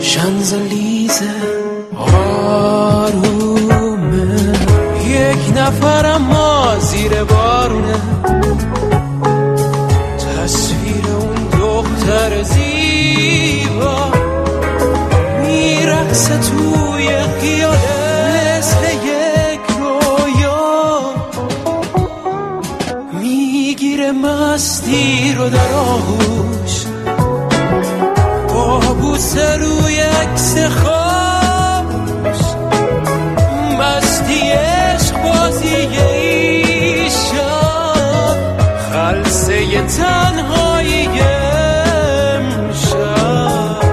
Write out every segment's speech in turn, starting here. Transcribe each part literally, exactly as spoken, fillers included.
شانزلیزه آرومه، یک نفر اما زیر بارونه، تصویر اون دختر زیبا میرقصه توی خیاله مثل یک رویا، میگیره مستی رو در آغوش، با بوسه روی عکس خوابش، مستی عشق بازی ایشان، خلسه تنهایی امشب.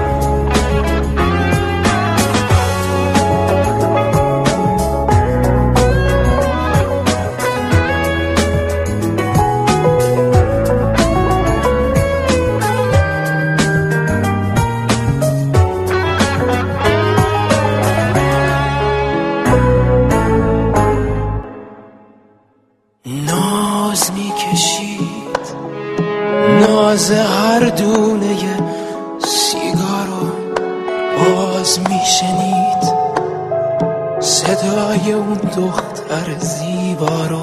ناز میکشید، ناز هر دونه سیگارو باز میشنید، صدای اون دختر زیبا رو،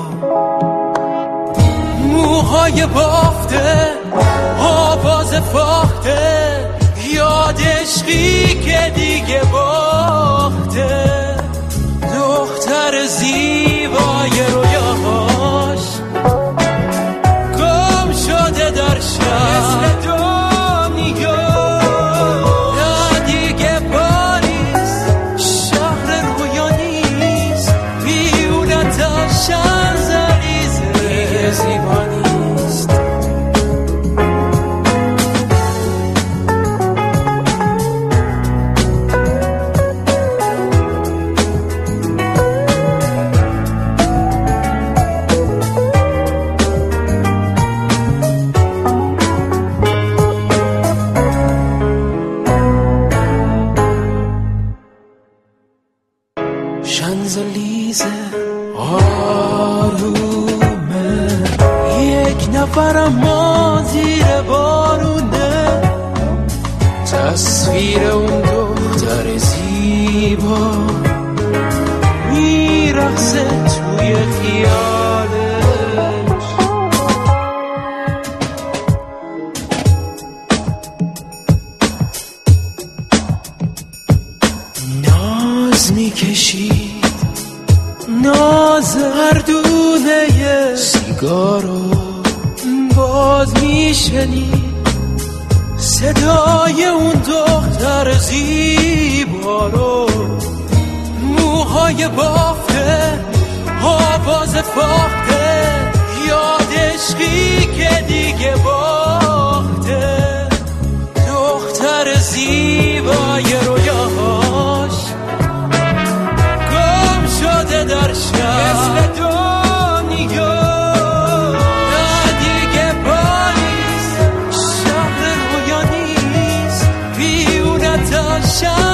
موهای بافته، آواز فاخته، یاد عشقی که دیگه باخته، دختر زیبای رویاهاش گم شده در شب مثل دنیا، نه دیگه پاریس شهر رویا نیست، بیونت از شانزلیزه دیگه زیبا نیست. شانزلیزه آرومه، یک نفر اما زیر بارونه، تصویر اون دختر زیبا میرقصه توی خیالش. ناز میکشید، ناز هر دونه سیگارو باز میشنید، صدای اون دختر زیبا رو، موهای بافته، آواز فاخته، یاد عشقی که دیگه باخته، دختر زیبای رویاهاش گم شده در شب مثل دنیا، نه دیگه پاریس شهر رویا نیست، بیونت از شب